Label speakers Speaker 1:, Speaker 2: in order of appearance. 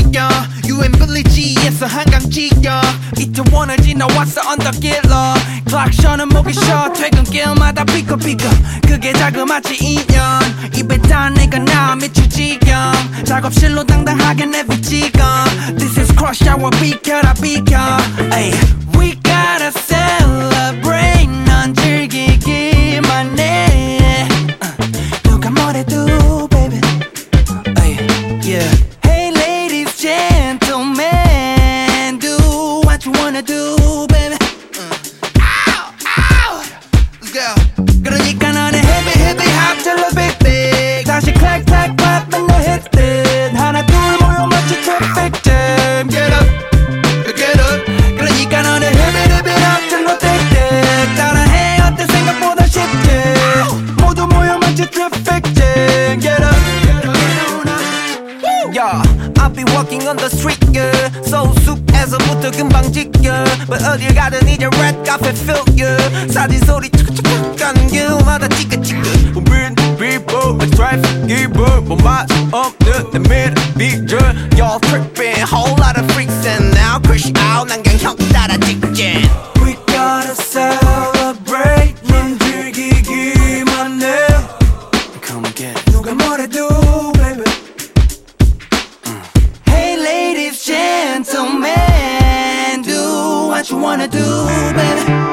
Speaker 1: 지겨 유엔 빌리지에서 한강 지겨 이태원을 지나왔어 언덕길로 클락션은 목이 쉬어 퇴근길마다 삐걱삐걱 그게 자그마치 인연 입에 단 내가 나 미칠 지경 작업실로 당당하게 내비치고 This is crush hour 비켜라 비켜 ay. We gotta celebrate 넌 즐기기만 해 누가 뭐래도 baby ay. Yeah. Hey ladies gentlemen do what you wanna do baby ow, ow. Let's go 그러니까 너네 heavy heavy hop till the big big 다시 clack clack clap 맨날 hit it 하나 둘 모여 마치 traffic jam get up get up 그러니까 너네 heavy heavy hop till the big big 따라해 어때 생각보다 쉽지 모두 모여 마치 traffic jam get up Yeah, I'll be walking on the street, yeah. So 숲에서부터 금방 지겨. But 어딜 가든 이제 red carpet feel, yeah. 사진 소리 착착착 가는 길마다 찌긋찌긋. We're people, let's drive, give up. 뭐 맛 없는 내 미래 비전. Y'all tripping, whole lot of freaks and now crash out. 난 그냥 형 따라 직진. We gotta celebrate. 넌 즐기기만 해. Come again. 누가 뭐래도 baby. Gentlemen, do what you wanna do, baby.